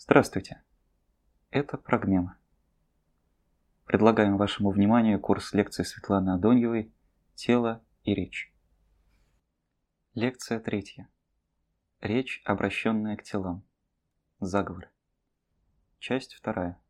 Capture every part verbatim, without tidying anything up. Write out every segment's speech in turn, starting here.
Здравствуйте, это Прогмема. Предлагаем вашему вниманию курс лекций Светланы Адоньевой «Тело и речь». Лекция третья. Речь, обращенная к телам. Заговоры. Часть вторая.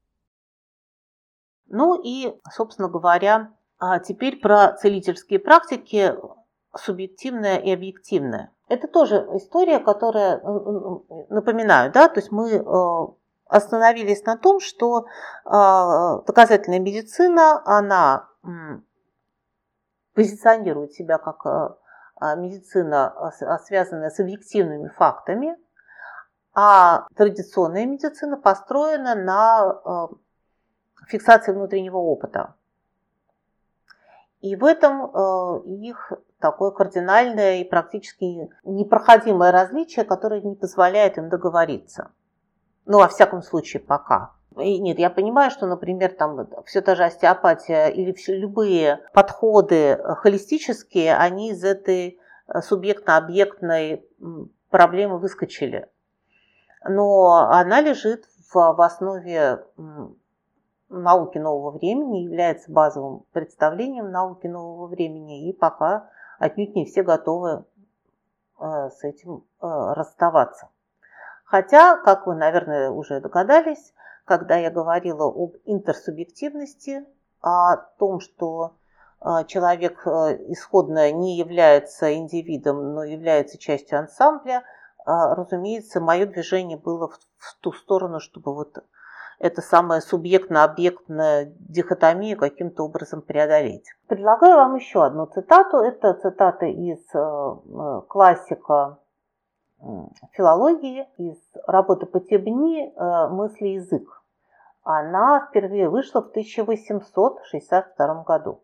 Ну и, собственно говоря, теперь про целительские практики, субъективное и объективное. Это тоже история, которая, напоминаю, да, то есть мы остановились на том, что доказательная медицина, она позиционирует себя как медицина, связанная с объективными фактами, а традиционная медицина построена на фиксации внутреннего опыта. И в этом их такое кардинальное и практически непроходимое различие, которое не позволяет им договориться. Ну, во всяком случае, пока. И нет, я понимаю, что, например, там все та же остеопатия или все, любые подходы холистические, они из этой субъектно-объектной проблемы выскочили. Но она лежит в, в основе науки нового времени, является базовым представлением науки нового времени, и пока отнюдь не все готовы э, с этим э, расставаться. Хотя, как вы, наверное, уже догадались, когда я говорила об интерсубъективности, о том, что э, человек э, исходно не является индивидом, но является частью ансамбля, э, разумеется, мое движение было в, в ту сторону, чтобы вот это самая субъектно-объектная дихотомию каким-то образом преодолеть. Предлагаю вам еще одну цитату. Это цитата из э, классика э, филологии, из работы Потебни э, «Мысли и язык». Она впервые вышла в тысяча восемьсот шестьдесят втором году.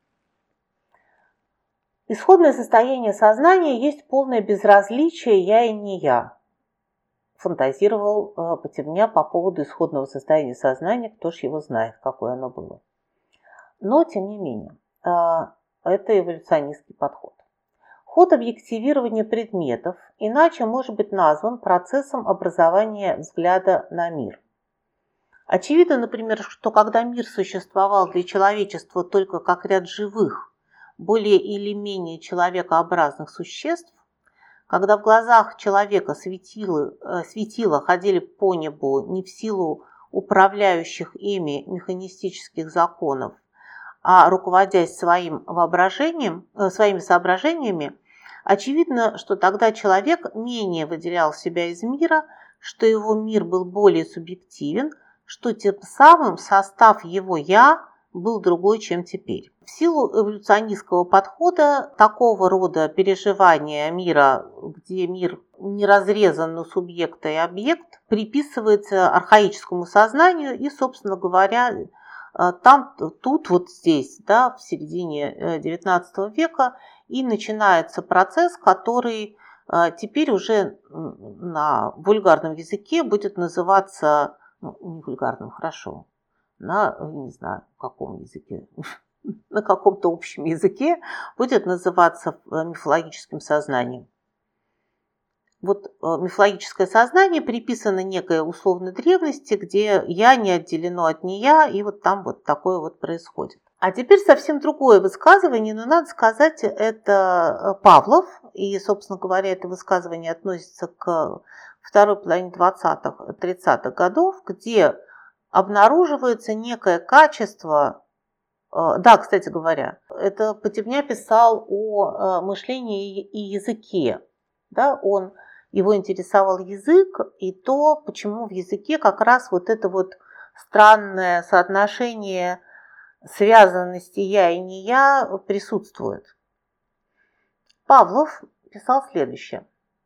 Исходное состояние сознания есть полное безразличие «я» и «не я». Фантазировал э, Потебня по поводу исходного состояния сознания, кто ж его знает, какое оно было. Но, тем не менее, э, это эволюционистский подход. Ход объективирования предметов иначе может быть назван процессом образования взгляда на мир. Очевидно, например, что когда мир существовал для человечества только как ряд живых, более или менее человекообразных существ, когда в глазах человека светило, светило ходили по небу не в силу управляющих ими механистических законов, а руководясь своим воображением, своими соображениями, очевидно, что тогда человек менее выделял себя из мира, что его мир был более субъективен, что тем самым состав его «я» был другой, чем теперь. В силу эволюционистского подхода такого рода переживания мира, где мир не разрезан на субъекта и объект, приписывается архаическому сознанию и, собственно говоря, там, тут, вот здесь, да, в середине девятнадцатого века и начинается процесс, который теперь уже на вульгарном языке будет называться, ну, не вульгарным, хорошо, на, не знаю, каком языке, на каком-то общем языке будет называться мифологическим сознанием. Вот мифологическое сознание приписано некой условной древности, где «я» не отделено от «не я», и вот там вот такое вот происходит. А теперь совсем другое высказывание, но надо сказать, это Павлов, и, собственно говоря, это высказывание относится к второй половине двадцатых-тридцатых годов, где обнаруживается некое качество. Да, кстати говоря, это Потебня писал о мышлении и языке. Да, он, его интересовал язык и то, почему в языке как раз вот это вот странное соотношение связанности «я» и «не я» присутствует. Павлов писал следующее.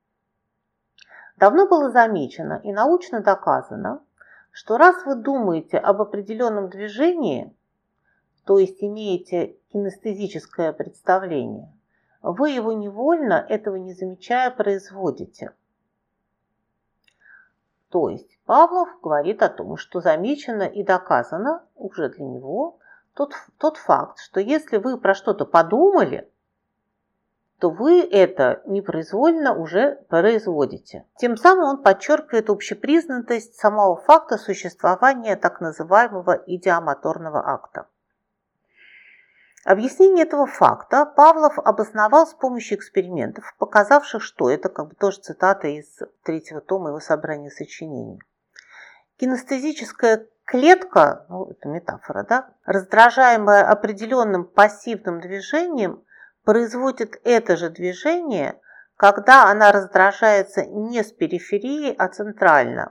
Давно было замечено и научно доказано, что раз вы думаете об определенном движении, то есть имеете кинестезическое представление, вы его невольно, этого не замечая, производите. То есть Павлов говорит о том, что замечено и доказано уже для него тот, тот факт, что если вы про что-то подумали, то вы это непроизвольно уже производите. Тем самым он подчеркивает общепризнанность самого факта существования так называемого идеомоторного акта. Объяснение этого факта Павлов обосновал с помощью экспериментов, показавших, что это как бы тоже цитата из третьего тома его собрания сочинений. Кинестезическая клетка, ну это метафора, да, раздражаемая определенным пассивным движением, производит это же движение, когда она раздражается не с периферии, а центрально.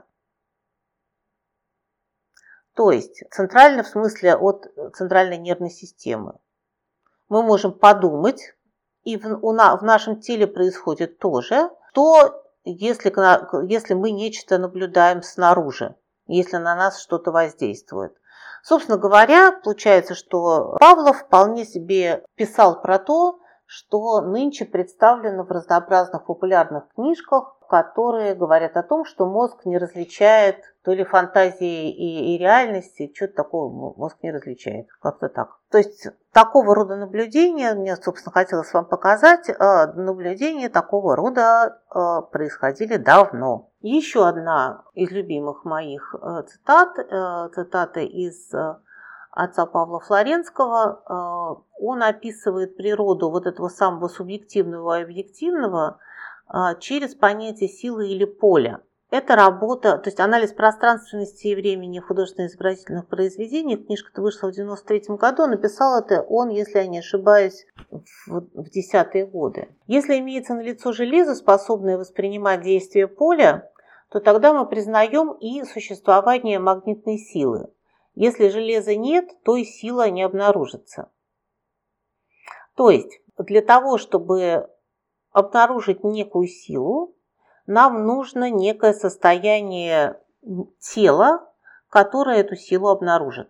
То есть центрально в смысле от центральной нервной системы. Мы можем подумать, и в, у на, в нашем теле происходит то же, что если, если мы нечто наблюдаем снаружи, если на нас что-то воздействует. Собственно говоря, получается, что Павлов вполне себе писал про то, что нынче представлено в разнообразных популярных книжках, которые говорят о том, что мозг не различает то ли фантазии и, и реальности, что-то такого мозг не различает, как-то так. То есть такого рода наблюдения, мне, собственно, хотелось вам показать, наблюдения такого рода происходили давно. Еще одна из любимых моих цитат, цитата из отца Павла Флоренского. Он описывает природу вот этого самого субъективного и объективного через понятие силы или поля. Это работа, то есть анализ пространственности и времени в художественно-изобразительных произведениях. Книжка-то вышла в девяносто третьем году, написал это он, если я не ошибаюсь, в, в десятые годы. Если имеется налицо железо, способное воспринимать действие поля, то тогда мы признаем и существование магнитной силы. Если железа нет, то и сила не обнаружится. То есть для того, чтобы обнаружить некую силу, нам нужно некое состояние тела, которое эту силу обнаружит.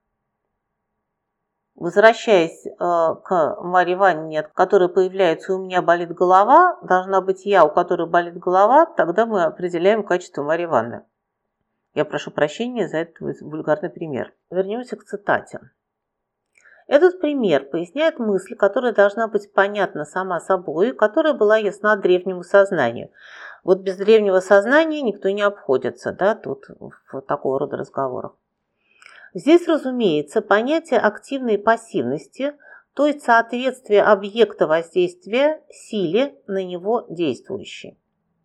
Возвращаясь э, к Марье Ивановне, которая появляется, у меня болит голова, должна быть я, у которой болит голова, тогда мы определяем качество Марьи Ивановны. Я прошу прощения за этот вульгарный пример. Вернемся к цитате. Этот пример поясняет мысль, которая должна быть понятна сама собой, которая была ясна древнему сознанию. Вот без древнего сознания никто не обходится, да, тут в такого рода разговорах. Здесь, разумеется, понятие активной пассивности, то есть соответствие объекта воздействия силе на него действующей.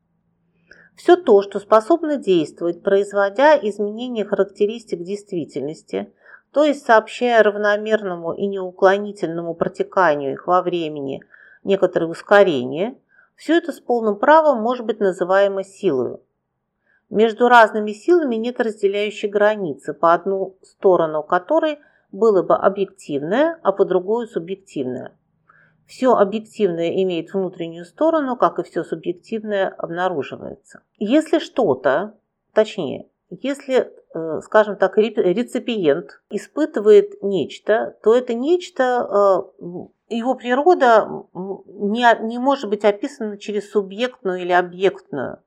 Все то, что способно действовать, производя изменения характеристик действительности, то есть сообщая равномерному и неуклонительному протеканию их во времени некоторое ускорение, все это с полным правом может быть называемо силой. Между разными силами нет разделяющей границы, по одну сторону которой было бы объективное, а по другую субъективное. Все объективное имеет внутреннюю сторону, как и все субъективное обнаруживается. Если что-то, точнее, если, скажем так, реципиент испытывает нечто, то это нечто, его природа не, не может быть описана через субъектную или объектную.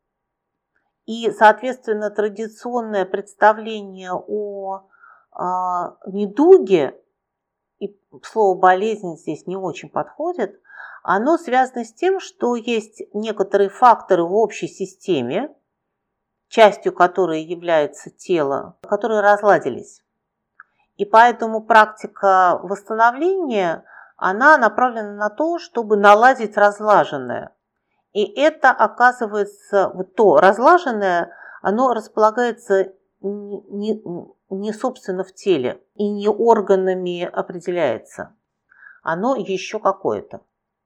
И, соответственно, традиционное представление о а, недуге, и слово «болезнь» здесь не очень подходит, оно связано с тем, что есть некоторые факторы в общей системе, частью которой является тело, которые разладились. И поэтому практика восстановления, она направлена на то, чтобы наладить разлаженное. И это, оказывается, вот то разлаженное, оно располагается не, не собственно в теле и не органами определяется. Оно еще какое-то.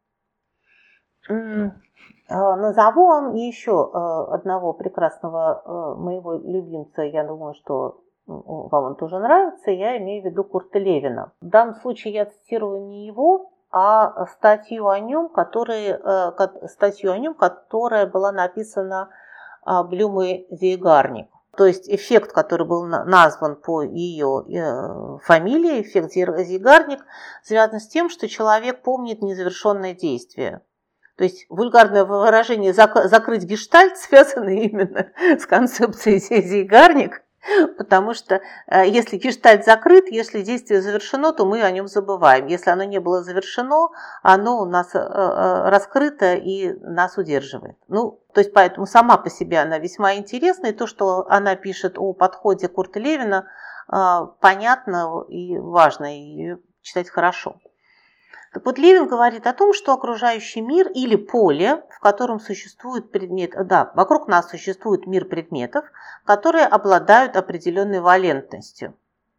Назову вам еще одного прекрасного моего любимца. Я думаю, что вам он тоже нравится. Я имею в виду Курта Левина. В данном случае я цитирую не его, а статью о нем, который, статью о нем, которая была написана Блюмой Зейгарник. То есть эффект, который был назван по ее фамилии, эффект Зейгарник, связан с тем, что человек помнит незавершенное действие. То есть вульгарное выражение «закрыть гештальт» связано именно с концепцией Зейгарник, Потому что если гештальт закрыт, если действие завершено, то мы о нем забываем. Если оно не было завершено, оно у нас раскрыто и нас удерживает. Ну, то есть поэтому сама по себе она весьма интересна. И то, что она пишет о подходе Курта Левина, понятно и важно, и ее читать хорошо. Так вот, Левин говорит о том, что окружающий мир или поле, в котором существует предмет, да, вокруг нас существует мир предметов, которые обладают определенной валентностью.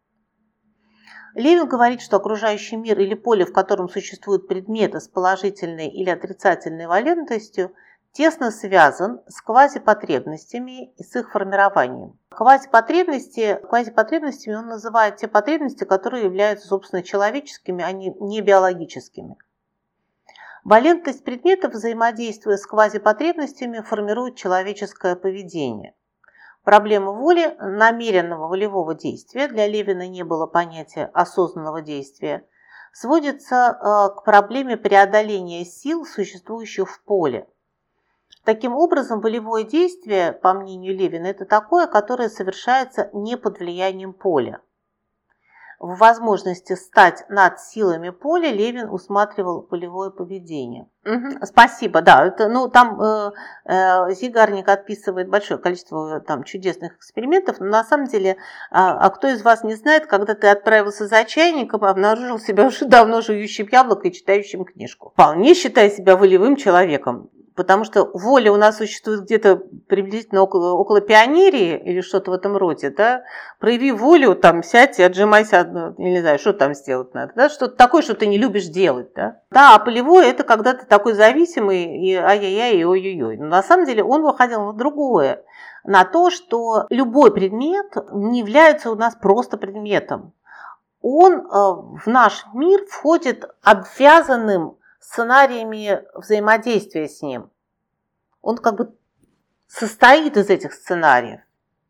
Левин говорит, что окружающий мир или поле, в котором существуют предметы с положительной или отрицательной валентностью, тесно связан с квазипотребностями и с их формированием. Квазипотребности, квазипотребностями он называет те потребности, которые являются, собственно, человеческими, а не, не биологическими. Валентность предметов, взаимодействуя с квазипотребностями, формирует человеческое поведение. Проблема воли, намеренного волевого действия, для Левина не было понятия осознанного действия, сводится к проблеме преодоления сил, существующих в поле. Таким образом, волевое действие, по мнению Левина, это такое, которое совершается не под влиянием поля. В возможности стать над силами поля Левин усматривал волевое поведение. Угу, спасибо, да, это, ну, там э, э, Зигарник описывает большое количество там, чудесных экспериментов, но на самом деле, а, а кто из вас не знает, когда ты отправился за чайником, обнаружил себя уже давно жующим яблоко и читающим книжку. Вполне считая себя волевым человеком. Потому что воля у нас существует где-то приблизительно около, около пионерии или что-то в этом роде, да, прояви волю, там, сядь и отжимайся, я не знаю, что там сделать надо, да, что-то такое, что ты не любишь делать, да. Да, а полевое это когда ты такой зависимый, и ай-яй-яй, и ой-ой-ой. Но на самом деле он выходил на другое, на то, что любой предмет не является у нас просто предметом. Он в наш мир входит обвязанным сценариями взаимодействия с ним. Он как бы состоит из этих сценариев.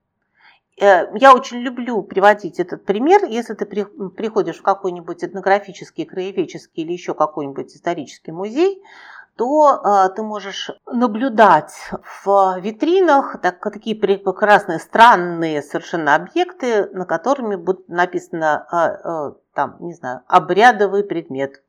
Я очень люблю приводить этот пример. Если ты приходишь в какой-нибудь этнографический, краеведческий или еще какой-нибудь исторический музей, то ты можешь наблюдать в витринах так, такие прекрасные, странные совершенно объекты, на которыми будет написано, там, не знаю, обрядовый предмет.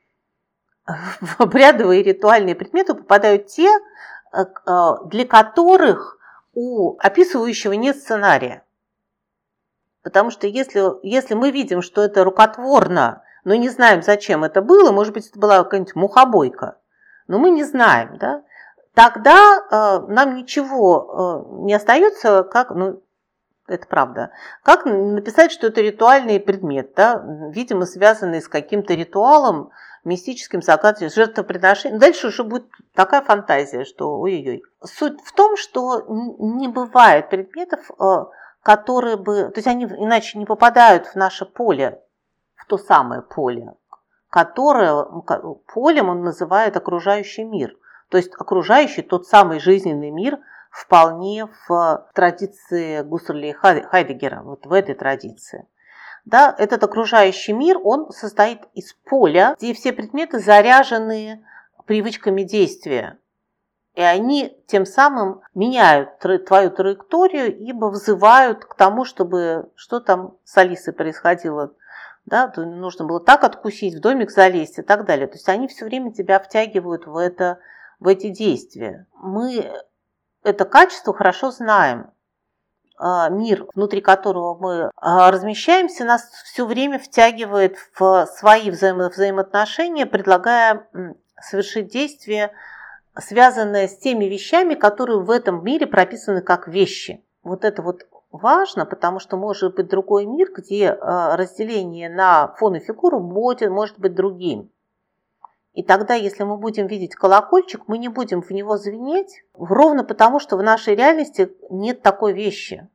В обрядовые и ритуальные предметы попадают те, для которых у описывающего нет сценария. Потому что если, если мы видим, что это рукотворно, но не знаем, зачем это было, может быть, это была какая-нибудь мухобойка, но мы не знаем, да, тогда э, нам ничего э, не остается, как, ну, это правда, как написать, что это ритуальный предмет, да, видимо, связанный с каким-то ритуалом, мистическим закатом, жертвоприношением. Дальше уже будет такая фантазия, что ой-ой-ой. Суть в том, что не бывает предметов, которые бы, то есть они иначе не попадают в наше поле, в то самое поле, которое полем он называет окружающий мир. То есть окружающий тот самый жизненный мир вполне в традиции Гуссерля и Хайдеггера, вот в этой традиции. Да, этот окружающий мир, он состоит из поля, где все предметы заряжены привычками действия. И они тем самым меняют твою траекторию, ибо вызывают к тому, чтобы что там с Алисой происходило. Да, нужно было так откусить, в домик залезть и так далее. То есть они все время тебя втягивают в, это, в эти действия. Мы это качество хорошо знаем. Мир, внутри которого мы размещаемся, нас все время втягивает в свои взаимо- взаимоотношения, предлагая совершить действие, связанное с теми вещами, которые в этом мире прописаны как вещи. Вот это вот важно, потому что может быть другой мир, где разделение на фон и фигуру будет, может быть другим. И тогда, если мы будем видеть колокольчик, мы не будем в него звенеть, ровно потому, что в нашей реальности нет такой вещи.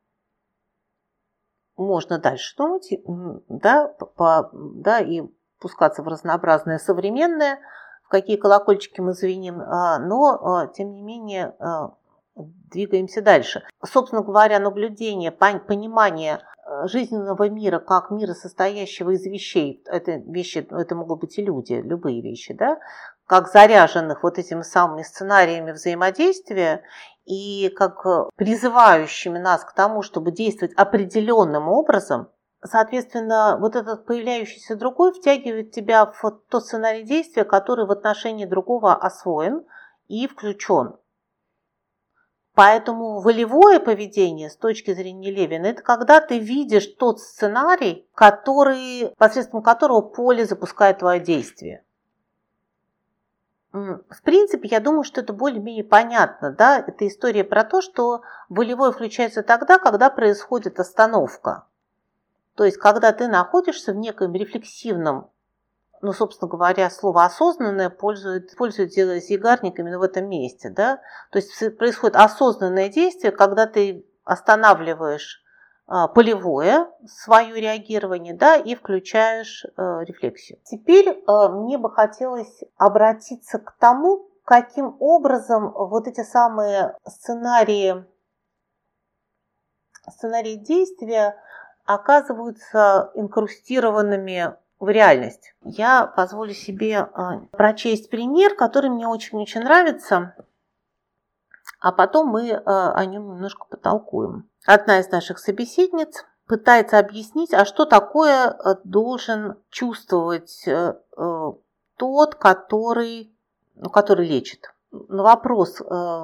Можно дальше думать, да, по, да, и пускаться в разнообразное современное, в какие колокольчики мы звеним, но, тем не менее, двигаемся дальше. Собственно говоря, наблюдение, понимание жизненного мира как мира, состоящего из вещей, это вещи, это могут быть и люди, любые вещи, да, как заряженных вот этими самыми сценариями взаимодействия, и как призывающими нас к тому, чтобы действовать определенным образом, соответственно, вот этот появляющийся другой втягивает тебя в тот сценарий действия, который в отношении другого освоен и включен. Поэтому волевое поведение с точки зрения Левина – это когда ты видишь тот сценарий, который, посредством которого поле запускает твое действие. В принципе, я думаю, что это более-менее понятно. Да? Это история про то, что волевое включается тогда, когда происходит остановка. То есть, когда ты находишься в неком рефлексивном, ну, собственно говоря, слово «осознанное» пользуется, пользуется Зигарник именно в этом месте. Да? То есть, происходит осознанное действие, когда ты останавливаешь а, полевое свое реагирование, да, и включаешь а, рефлексию. Теперь а, мне бы хотелось обратиться к тому, каким образом вот эти самые сценарии, сценарии действия оказываются инкрустированными в реальность. Я позволю себе прочесть пример, который мне очень-очень нравится, а потом мы о нем немножко потолкуем. Одна из наших собеседниц пытается объяснить, а что такое должен чувствовать тот, который, ну, который лечит. На вопрос,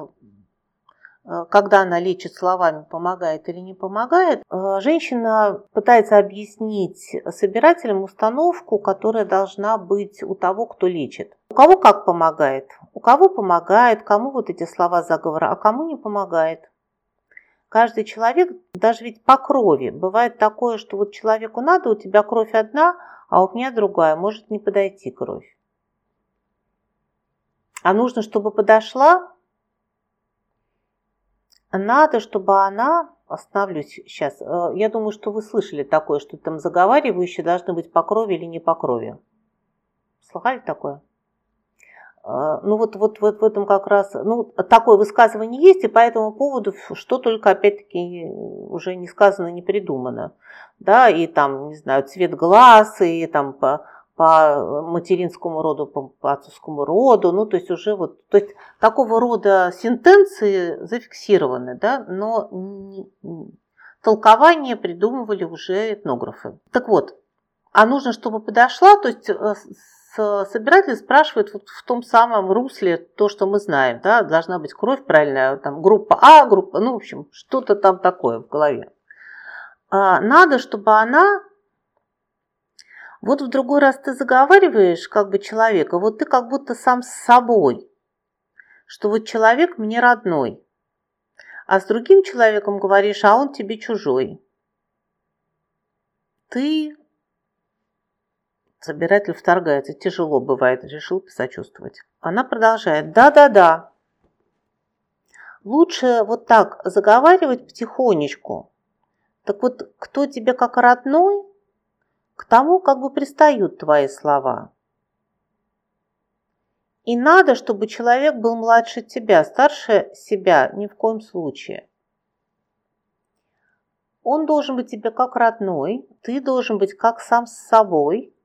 когда она лечит словами, помогает или не помогает, женщина пытается объяснить собирателям установку, которая должна быть у того, кто лечит. У кого как помогает? У кого помогает, кому вот эти слова заговора, а кому не помогает. Каждый человек, даже ведь по крови, бывает такое, что вот человеку надо, у тебя кровь одна, а у меня другая, может не подойти кровь. А нужно, чтобы подошла. Надо, чтобы она, остановлюсь сейчас, я думаю, что вы слышали такое, что там заговаривающие должны быть по крови или не по крови. Слыхали такое? Ну вот, вот, вот в этом как раз, ну такое высказывание есть, и по этому поводу что только опять-таки уже не сказано, не придумано. Да, и там, не знаю, цвет глаз, и там по... по материнскому роду, по отцовскому роду, ну, то есть уже вот, то есть такого рода сентенции зафиксированы, да, но толкование придумывали уже этнографы. Так вот, а нужно, чтобы подошла, то есть собиратель спрашивает вот в том самом русле то, что мы знаем, да, должна быть кровь правильная, там группа А, группа, ну, в общем, что-то там такое в голове. Надо, чтобы она... Вот в другой раз ты заговариваешь как бы человека, вот ты как будто сам с собой, что вот человек мне родной, а с другим человеком говоришь, а он тебе чужой. Ты, собиратель вторгается, тяжело бывает, решил посочувствовать. Она продолжает, да-да-да, лучше вот так заговаривать потихонечку. Так вот, кто тебе как родной, к тому как бы пристают твои слова. И надо, чтобы человек был младше тебя, старше себя ни в коем случае. Он должен быть тебе как родной, ты должен быть как сам с собой,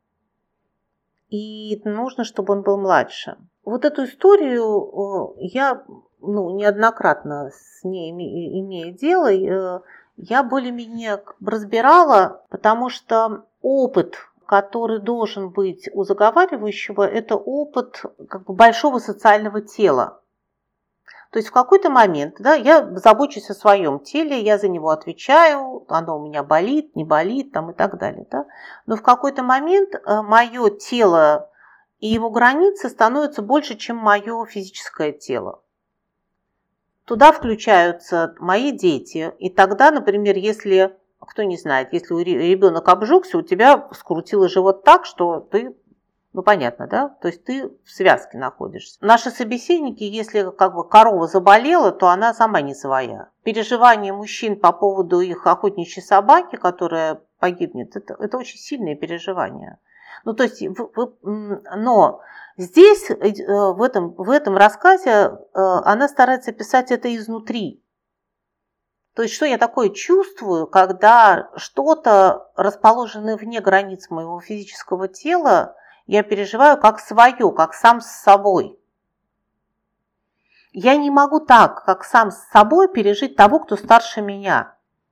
и нужно, чтобы он был младше. Вот эту историю я ну, неоднократно с ней имея дело, я более-менее разбирала, потому что опыт, который должен быть у заговаривающего, это опыт как бы большого социального тела. То есть в какой-то момент, да, я забочусь о своем теле, я за него отвечаю, оно у меня болит, не болит там, и так далее. Да? Но в какой-то момент мое тело и его границы становятся больше, чем мое физическое тело. Туда включаются мои дети, и тогда, например, если, кто не знает, если ребенок обжегся, у тебя скрутило живот так, что ты, ну понятно, да, то есть ты в связке находишься. Наши собеседники, если как бы корова заболела, то она сама не своя. Переживания мужчин по поводу их охотничьей собаки, которая погибнет, это, это очень сильные переживания. Ну, то есть, но здесь, в этом, в этом рассказе, она старается писать это изнутри. То есть, что я такое чувствую, когда что-то, расположенное вне границ моего физического тела, я переживаю как свое, как сам с собой. Я не могу так, как сам с собой, пережить того, кто старше меня.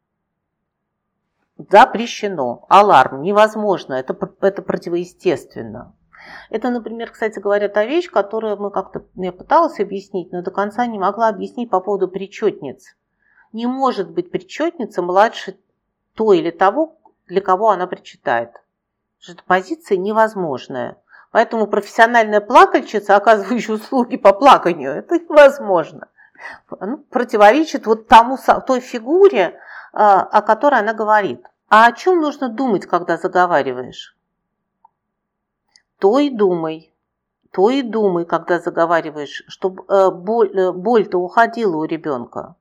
Запрещено. Аларм. Невозможно. Это, это противоестественно. Это, например, кстати говоря, та вещь, которую мы как-то, я пыталась объяснить, но до конца не могла объяснить по поводу причетниц. Не может быть причетница младше той или того, для кого она причитает. Эта позиция невозможная. Поэтому профессиональная плакальщица, оказывающая услуги по плаканию, это невозможно. Ну, противоречит вот тому, той фигуре, о которой она говорит. А о чем нужно думать, когда заговариваешь? То и думай, то и думай, когда заговариваешь, чтобы боль, боль-то уходила у ребенка.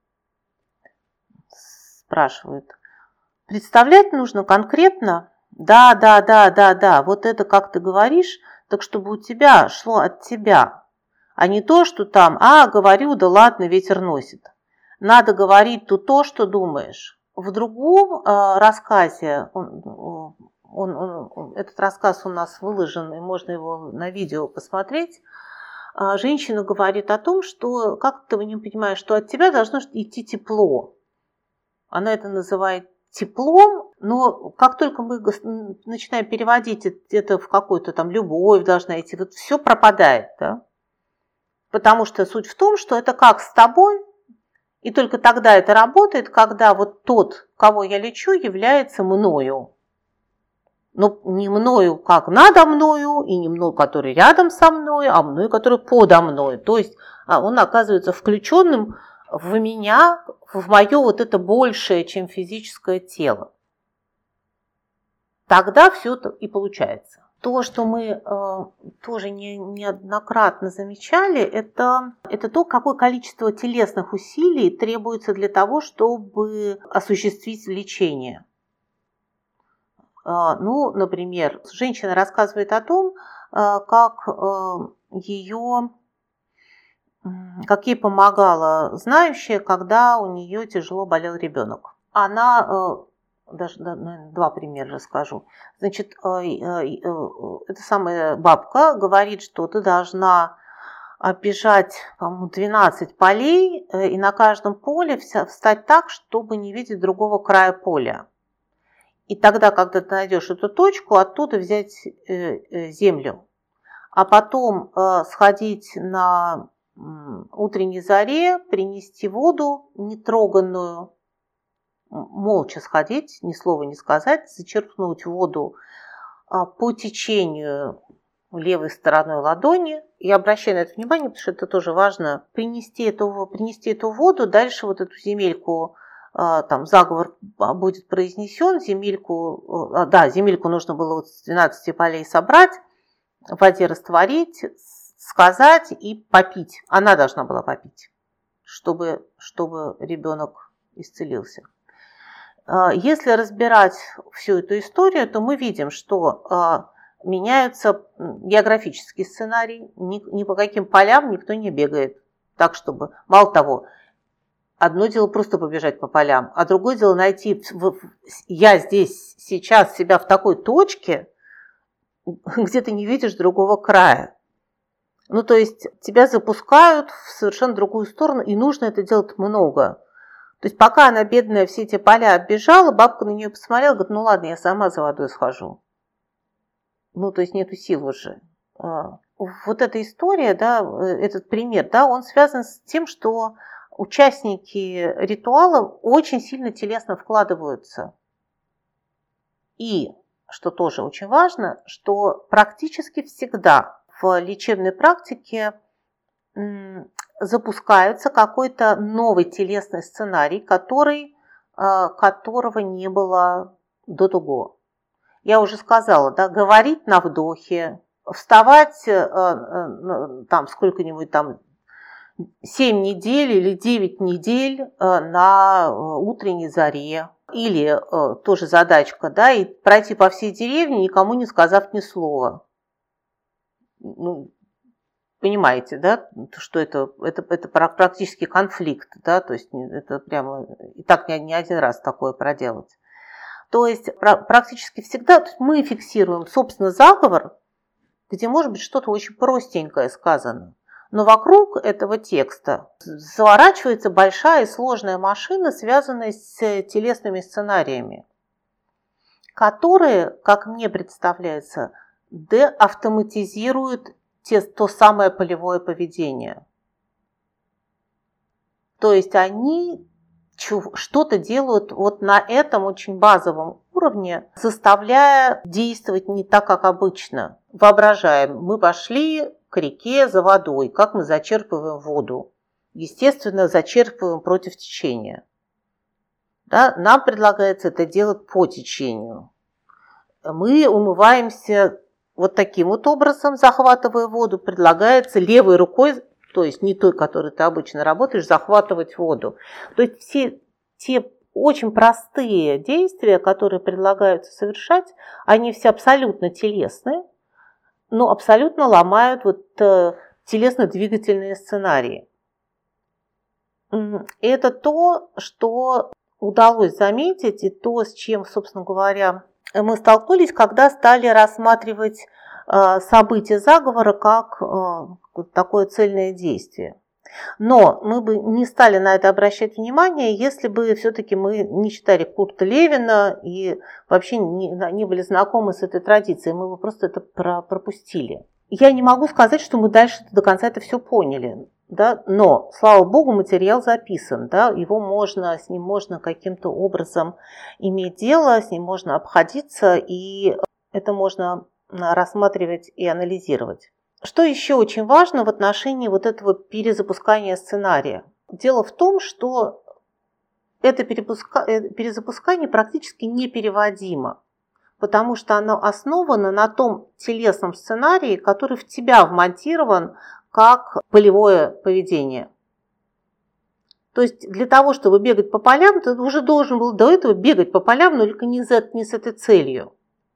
Спрашивают. Представлять нужно конкретно? Да, да, да, да, да. Вот это, как ты говоришь, так чтобы у тебя шло от тебя, а не то, что там, а, говорю, да ладно, ветер носит. Надо говорить тут то, что думаешь. В другом э, рассказе, он, он, он, этот рассказ у нас выложен, и можно его на видео посмотреть, э, женщина говорит о том, что, как ты не понимаешь, что от тебя должно идти тепло. Она это называет теплом, но как только мы начинаем переводить это в какую-то там любовь должна идти, вот все пропадает, да? Потому что суть в том, что это как с тобой, и только тогда это работает, когда вот тот, кого я лечу, является мною. Но не мною, как надо мною, и не мною, который рядом со мной, а мною, который подо мной. То есть он оказывается включенным в меня, в мое вот это большее, чем физическое тело. Тогда все это и получается. То, что мы э, тоже не, неоднократно замечали, это, это то, какое количество телесных усилий требуется для того, чтобы осуществить лечение. Э, ну, например, женщина рассказывает о том, э, как э, ее, как ей помогала знающая, когда у нее тяжело болел ребенок. Она... Э, Даже наверное, два примера расскажу. Значит, эта самая бабка говорит, что ты должна оббежать, по-моему, двенадцать полей и на каждом поле встать так, чтобы не видеть другого края поля. И тогда, когда ты найдешь эту точку, оттуда взять землю. А потом сходить на утренней заре, принести воду нетроганную, молча сходить, ни слова не сказать, зачерпнуть воду по течению левой стороной ладони. И обращаю на это внимание, потому что это тоже важно, принести эту, принести эту воду, дальше вот эту земельку, там заговор будет произнесен, земельку, да, земельку нужно было вот с двенадцати полей собрать, в воде растворить, сказать и попить. Она должна была попить, чтобы, чтобы ребенок исцелился. Если разбирать всю эту историю, то мы видим, что меняются географический сценарий, ни по каким полям никто не бегает. Так, чтобы, мало того, одно дело просто побежать по полям, а другое дело найти, я здесь сейчас себя в такой точке, где ты не видишь другого края. Ну, то есть тебя запускают в совершенно другую сторону, и нужно это делать много. То есть пока она, бедная, все эти поля оббежала, бабка на нее посмотрела, говорит, ну ладно, я сама за водой схожу. Ну, то есть нету сил уже. Вот эта история, да, этот пример, да, он связан с тем, что участники ритуала очень сильно телесно вкладываются. И, что тоже очень важно, что практически всегда в лечебной практике запускается какой-то новый телесный сценарий, который, которого не было до того. Я уже сказала, да, говорить на вдохе, вставать там сколько-нибудь там семь недель или девять недель на утренней заре. Или тоже задачка, да, и пройти по всей деревне, никому не сказав ни слова. Ну, понимаете, да, что это, это, это практически конфликт, да, то есть это прямо и так не, не один раз такое проделать. То есть практически всегда мы фиксируем, собственно, заговор, где может быть что-то очень простенькое сказано. Но вокруг этого текста заворачивается большая и сложная машина, связанная с телесными сценариями, которые, как мне представляется, деавтоматизируют те, то самое полевое поведение. То есть они что-то делают вот на этом очень базовом уровне, заставляя действовать не так, как обычно. Воображаем, мы пошли к реке за водой, как мы зачерпываем воду. Естественно, зачерпываем против течения. Да? Нам предлагается это делать по течению. Мы умываемся вот таким вот образом, захватывая воду, предлагается левой рукой, то есть не той, которой ты обычно работаешь, захватывать воду. То есть все те очень простые действия, которые предлагаются совершать, они все абсолютно телесные, но абсолютно ломают вот э, телесно-двигательные сценарии. Это то, что удалось заметить, и то, с чем, собственно говоря, мы столкнулись, когда стали рассматривать э, события заговора как э, такое цельное действие. Но мы бы не стали на это обращать внимание, если бы все-таки мы не читали Курта Левина и вообще не, не были знакомы с этой традицией, мы бы просто это пропустили. Я не могу сказать, что мы дальше до конца это все поняли, да? Но, слава богу, материал записан, да? Его можно, с ним можно каким-то образом иметь дело, с ним можно обходиться, и это можно рассматривать и анализировать. Что еще очень важно в отношении вот этого перезапускания сценария? Дело в том, что это перезапускание практически непереводимо, потому что оно основано на том телесном сценарии, который в тебя вмонтирован как полевое поведение. То есть для того, чтобы бегать по полям, ты уже должен был до этого бегать по полям, но только не, за, не с этой целью.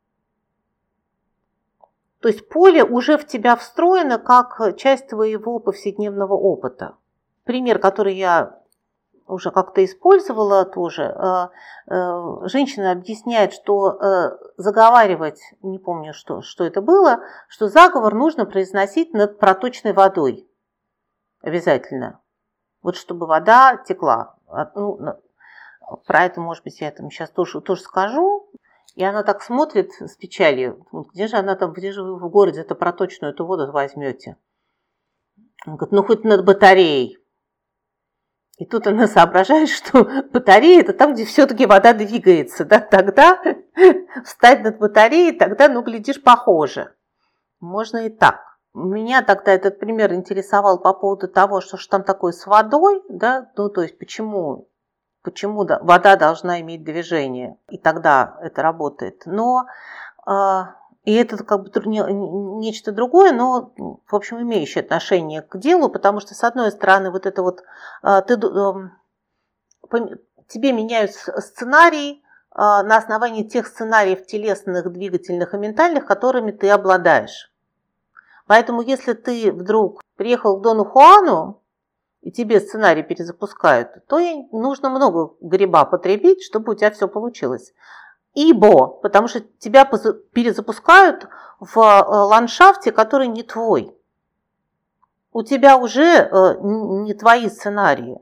То есть поле уже в тебя встроено как часть твоего повседневного опыта. Пример, который я уже как-то использовала тоже. Женщина объясняет, что заговаривать, не помню, что, что это было, что заговор нужно произносить над проточной водой. Обязательно. Вот чтобы вода текла. Ну, про это, может быть, я там сейчас тоже, тоже скажу. И она так смотрит с печалью. Где же она там, где же вы в городе эту проточную эту воду возьмете? Она говорит, ну хоть над батареей. И тут она соображает, что батарея это там, где все-таки вода двигается. Да? Тогда встать над батареей, тогда, ну, глядишь, похоже. Можно и так. Меня тогда этот пример интересовал по поводу того, что же там такое с водой, да, ну, то есть почему... Почему вода должна иметь движение, и тогда это работает. Но э, и это как бы не, нечто другое, но, в общем, имеющее отношение к делу, потому что, с одной стороны, вот это вот э, ты, э, тебе меняют сценарий э, на основании тех сценариев телесных, двигательных и ментальных, которыми ты обладаешь. Поэтому, если ты вдруг приехал к Дону Хуану, и тебе сценарий перезапускают, то нужно много гриба потребить, чтобы у тебя все получилось. Ибо, потому что тебя перезапускают в ландшафте, который не твой. У тебя уже не твои сценарии.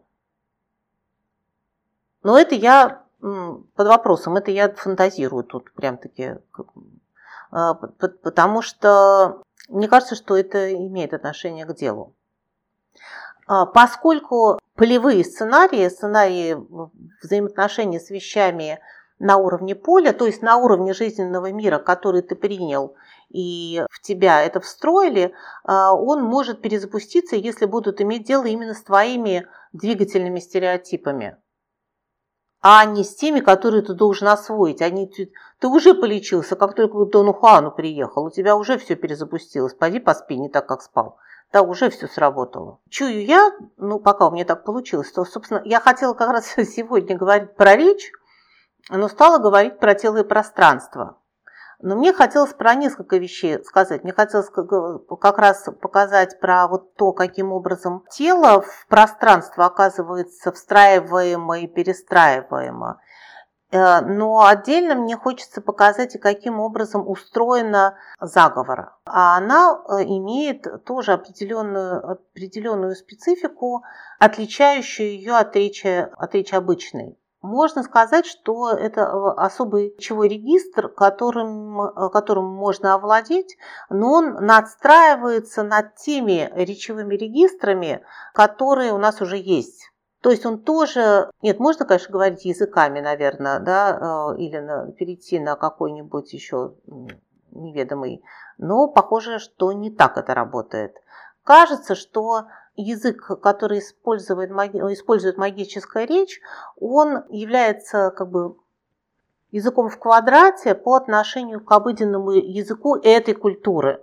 Но это я под вопросом, это я фантазирую тут прям-таки. Потому что мне кажется, что это имеет отношение к делу. Поскольку полевые сценарии, сценарии взаимоотношений с вещами на уровне поля, то есть на уровне жизненного мира, который ты принял и в тебя это встроили, он может перезапуститься, если будут иметь дело именно с твоими двигательными стереотипами, а не с теми, которые ты должен освоить. Они, ты, ты уже полечился, как только к Дону Хуану приехал, у тебя уже все перезапустилось. Пойди поспи не так, как спал. Да, уже все сработало. Чую я, ну, пока у меня так получилось, то, собственно, я хотела как раз сегодня говорить про речь, но стала говорить про тело и пространство. Но мне хотелось про несколько вещей сказать. Мне хотелось как раз показать про вот то, каким образом тело в пространство оказывается встраиваемо и перестраиваемо. Но отдельно мне хочется показать, каким образом устроена заговор. А она имеет тоже определенную, определенную специфику, отличающую ее от речи, от речи обычной. Можно сказать, что это особый речевой регистр, которым, которым можно овладеть, но он надстраивается над теми речевыми регистрами, которые у нас уже есть. То есть он тоже, нет, можно, конечно, говорить языками, наверное, да, или на, перейти на какой-нибудь еще неведомый, но похоже, что не так это работает. Кажется, что язык, который использует, использует магическая речь, он является как бы языком в квадрате по отношению к обыденному языку этой культуры.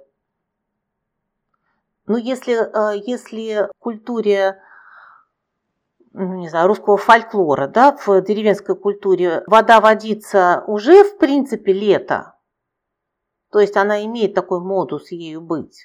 Но если, если в культуре, ну, не знаю, русского фольклора, да, в деревенской культуре вода водится уже в принципе лето, то есть она имеет такой модус ею быть,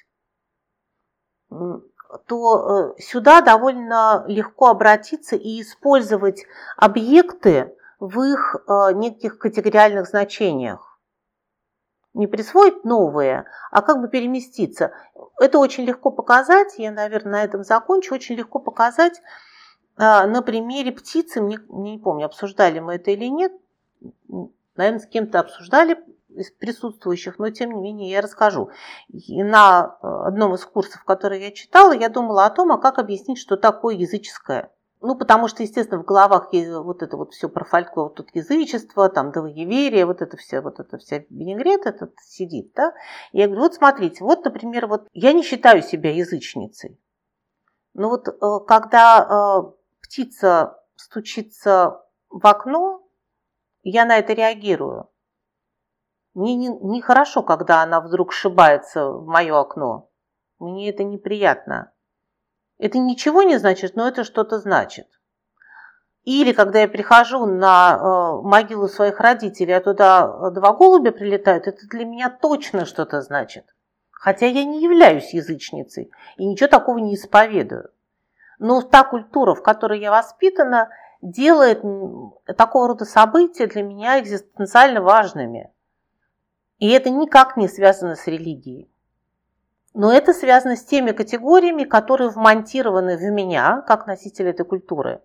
то сюда довольно легко обратиться и использовать объекты в их неких категориальных значениях. Не присвоить новые, а как бы переместиться. Это очень легко показать, я, наверное, на этом закончу, очень легко показать на примере птицы, мне, не помню, обсуждали мы это или нет, наверное, с кем-то обсуждали из присутствующих, но тем не менее я расскажу. И на одном из курсов, которые я читала, я думала о том, а как объяснить, что такое языческое. Ну, потому что, естественно, в головах вот это вот все про фольклор, тут язычество, там двоеверие, вот это все, вот это вся винегрет этот сидит, да. И я говорю, вот смотрите, вот, например, вот я не считаю себя язычницей. Но вот когда птица стучится в окно, я на это реагирую. Мне нехорошо, не когда она вдруг сшибается в мое окно. Мне это неприятно. Это ничего не значит, но это что-то значит. Или когда я прихожу на э, могилу своих родителей, а туда два голубя прилетают, это для меня точно что-то значит. Хотя я не являюсь язычницей и ничего такого не исповедую. Но та культура, в которой я воспитана, делает такого рода события для меня экзистенциально важными. И это никак не связано с религией. Но это связано с теми категориями, которые вмонтированы в меня, как носитель этой культуры.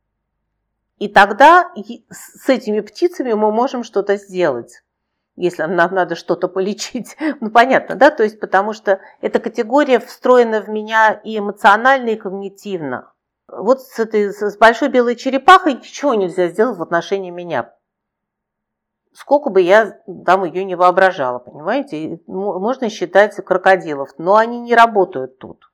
И тогда с этими птицами мы можем что-то сделать, если нам надо что-то полечить. Ну, понятно, да? То есть, потому что эта категория встроена в меня и эмоционально, и когнитивно. Вот с этой с большой белой черепахой ничего нельзя сделать в отношении меня. Сколько бы я там ее не воображала, понимаете? Можно считать крокодилов, но они не работают тут.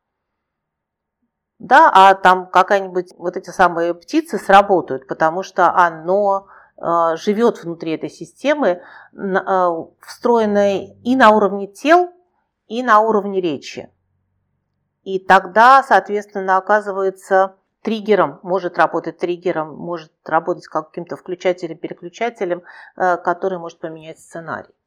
Да, а там какая-нибудь, вот эти самые птицы сработают, потому что оно э, живет внутри этой системы, э, встроенной и на уровне тел, и на уровне речи. И тогда, соответственно, оказывается триггером, может работать триггером, может работать каким-то включателем-переключателем, который может поменять сценарий.